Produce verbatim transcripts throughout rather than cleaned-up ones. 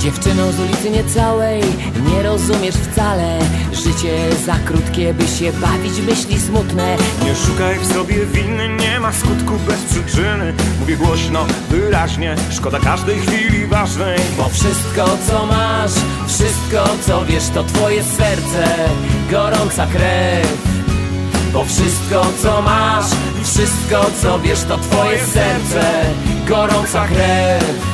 Dziewczyno z ulicy niecałej, nie rozumiesz wcale. Życie za krótkie, by się bawić w myśli smutne. Nie szukaj w sobie winy, nie ma skutku bez przyczyny. Mówię głośno, wyraźnie, szkoda każdej chwili ważnej. Bo wszystko co masz, wszystko co wiesz, to twoje serce, gorąca krew. Bo wszystko co masz, wszystko co wiesz, to twoje serce, gorąca krew.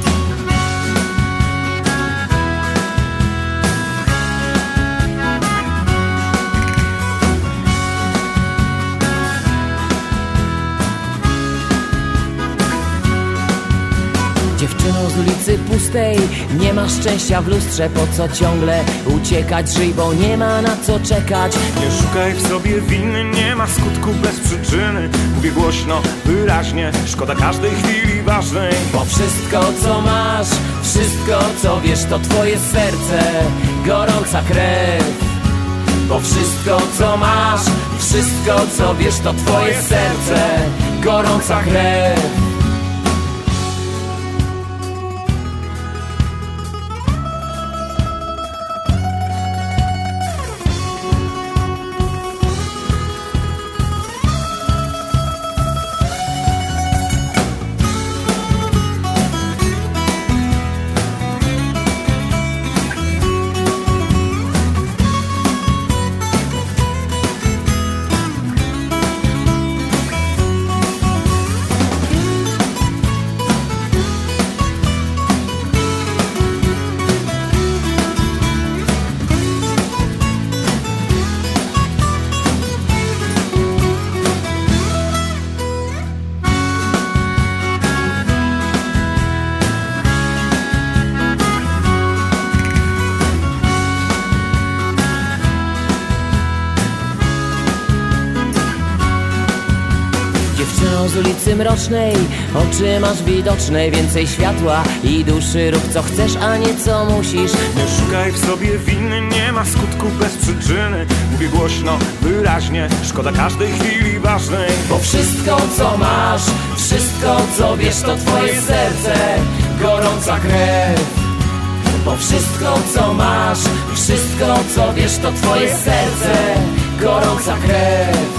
Dziewczyno z ulicy pustej, nie ma szczęścia w lustrze. Po co ciągle uciekać? Żyj, bo nie ma na co czekać. Nie szukaj w sobie winy, nie ma skutku bez przyczyny. Mówię głośno, wyraźnie, szkoda każdej chwili ważnej. Bo wszystko co masz, wszystko co wiesz, to twoje serce, gorąca krew. Bo wszystko co masz, wszystko co wiesz, to twoje serce, gorąca krew. Dziewczyno z ulicy mrocznej, oczy masz widoczne. Więcej światła i duszy, rób co chcesz, a nie co musisz. Nie szukaj w sobie winy, nie ma skutku bez przyczyny. Mówię głośno, wyraźnie, szkoda każdej chwili ważnej. Bo wszystko co masz, wszystko co wiesz, to twoje serce, gorąca krew. Bo wszystko co masz, wszystko co wiesz, to twoje serce, gorąca krew.